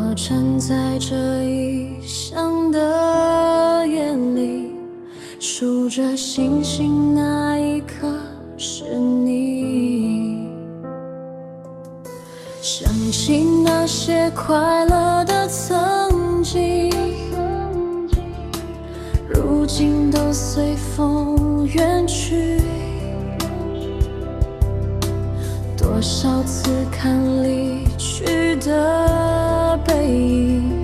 我站在这异乡的夜里，数着星星，那一刻是你。想起那些快乐的曾经，如今都随风远去。多少次看离去的背影，